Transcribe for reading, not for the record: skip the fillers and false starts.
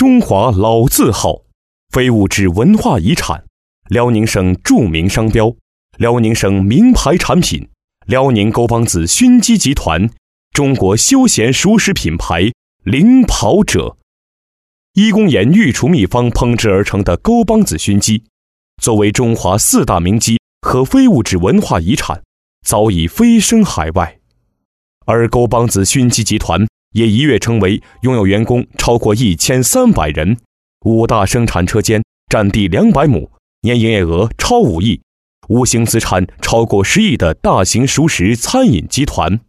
中华老字号，非物质文化遗产，辽宁省著名商标，辽宁省名牌产品，辽宁沟帮子熏鸡集团，中国休闲熟食品牌领跑者。一公盐御厨秘方烹制而成的沟帮子熏鸡，作为中华4大名鸡和非物质文化遗产，早已飞升海外。而沟帮子熏鸡集团也一跃成为拥有员工超过1300人，5大生产车间，占地200亩，年营业额超5亿，无形资产超过10亿的大型熟食餐饮集团。